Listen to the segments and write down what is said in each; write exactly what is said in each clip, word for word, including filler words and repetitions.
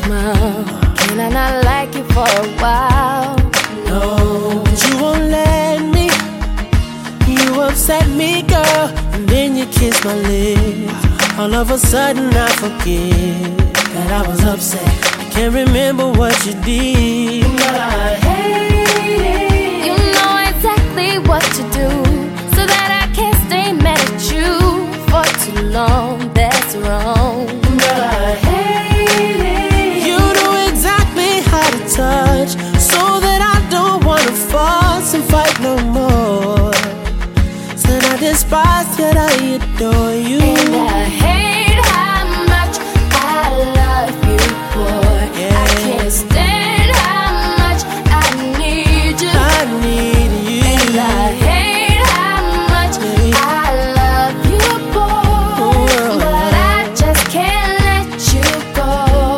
smile. Can I not like you for a while? No, but you won't let me. You upset me, girl, and then you kiss my lips. All of a sudden I forget that I was upset. I can't remember what you did, but I hate it. You know exactly what to do, so that I can't stay mad at you for too long. That's wrong, but I hate it. You know exactly how to touch, so that I don't wanna fuss and fight no more. Said I despise, yet I adore you. And I hate how much I love you, boy. Yeah. I can't stand how much I need you. I need you. And I hate how much I love you, boy. But I just can't let you go.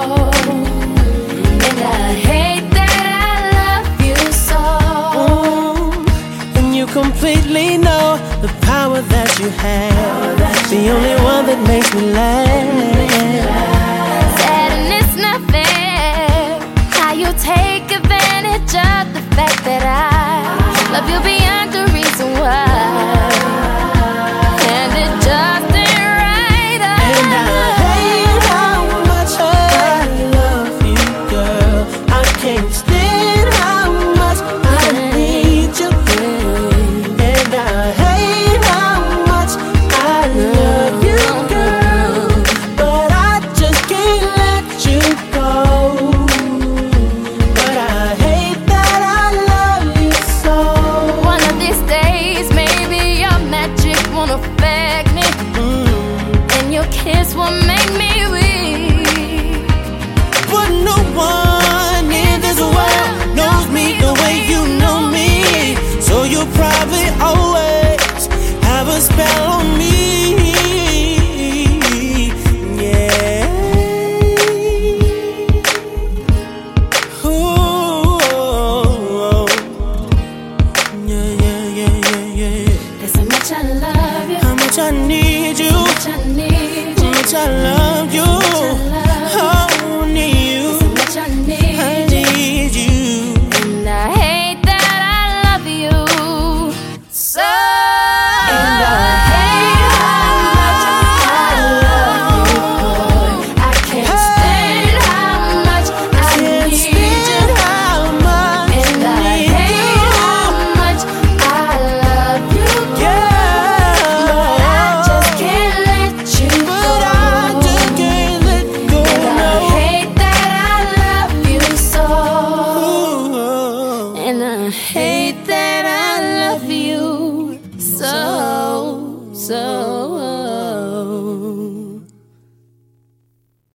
And I hate that I love you so. Mm, and you completely know the power that you have, the only one that makes me laugh. Sad and it's not fair how you take advantage of the fact that I love you beyond the reason why. And it just ain't right. And I hate how much I love you, girl. I can't stand how much I need you. And I hate how much I love you, girl. But I just can't let you go. But I hate that I love you so. One of these days, maybe your magic won't affect me, and your kiss will make me weak. But no one in this world knows me the way you know me. So you'll probably always have a spell on me. Yeah. Ooh. Yeah, yeah, yeah, yeah, yeah. That's how much I love you. How much I need you. How much I need How you. much I love you. Oh, need you. How much I need I you. need you. And I hate that I love you so. And I hate how much I love you, boy. I can't stand how much I Can't need stand you. how much And I I need hate how much I love you, girl. but I just can't let you But go. I just can't let go. And I No. hate that I love you so. Ooh. And I hate that I love you so, so.